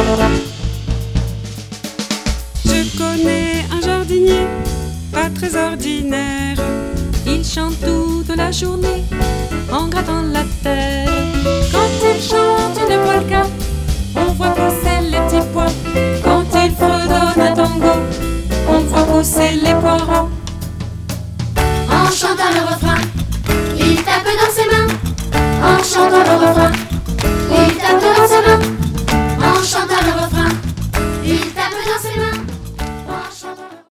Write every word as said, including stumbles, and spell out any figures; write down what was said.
Je connais un jardinier, pas très ordinaire. Il chante toute la journée en grattant la terre.